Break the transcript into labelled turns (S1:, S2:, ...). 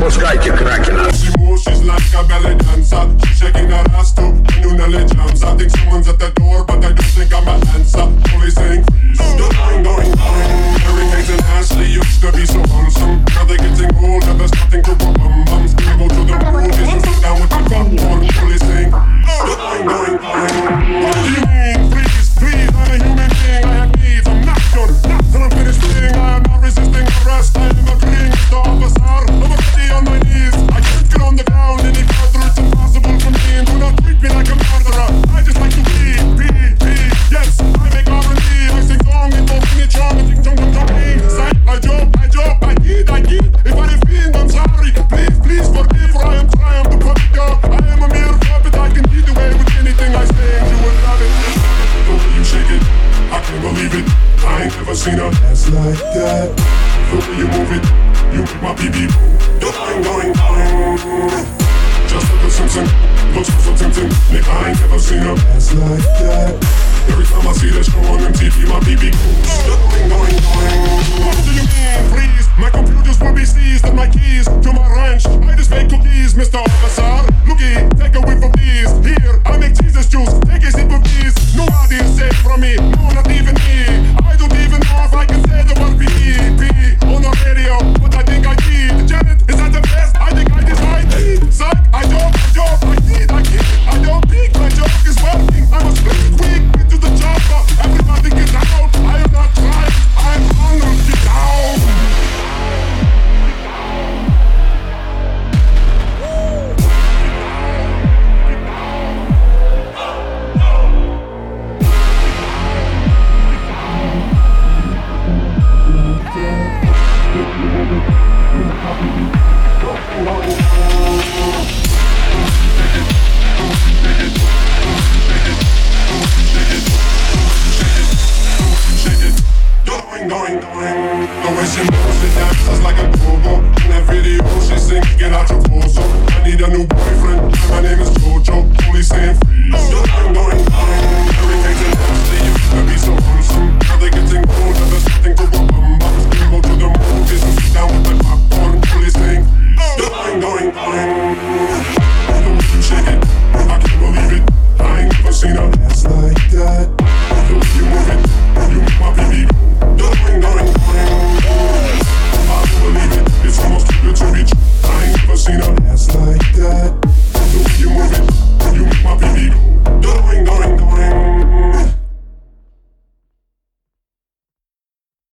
S1: Пускайте Кракена.
S2: She's like a belly dancer. She's shaking her ass to new legends. I think someone's at the door, but I don't think I'm an answer. Only saying freeze. Going, going, going. Hurricanes and Ashley used to be so wholesome. Now they're getting older, they're starting to grow bum-bums. I go to the movies and sit down with the popcorn. Only saying going, going, going. What do you mean, freeze, please? I'm a human being, I have needs. I'm not done, not till I'm finished being. I am not resisting arrest. I am agreeing with the officer. I'm already on my knees. I can't get on the ground any further. It's impossible for me. And do not treat me like a murderer. I just like to be. Yes, I make R&B. I sing song, invoking it, charm, and chong chong chong chong. Sight, I joke, I kid. If I offend, I'm sorry. Please forgive, for I am trying to put it up. I am a mere puppet. I can get away with anything I say, and you will love it. The way you shake it, I can't believe it. I ain't never seen a ass like that. The way you move it, you make my BB going. Just like a Simpson, looks so tempting. Nick, I ain't never seen a ass like that. Every time I see that show on MTV, my BB goes going. What do you mean, please? My computers will be seized and my keys to my ranch. I just make cookies, Mr. Officer. Looky, take a whiff of these. Here, I make Jesus juice. Take a sip of these. Nobody is safe from me. No, not even me. I don't even know if I can say the word P on the radio. But I think I did. Janet, is that the best? I think I did right. Psych, I joke. I kid. I don't think my joke is working. I must split it quick into the chopper. Everybody get out. I am not trying. I am hungry. Get down. Going. The way she moves, she dances like a go-go. In that video, she sings, get out your torso. I need a new boyfriend, my name is Jojo. Only saying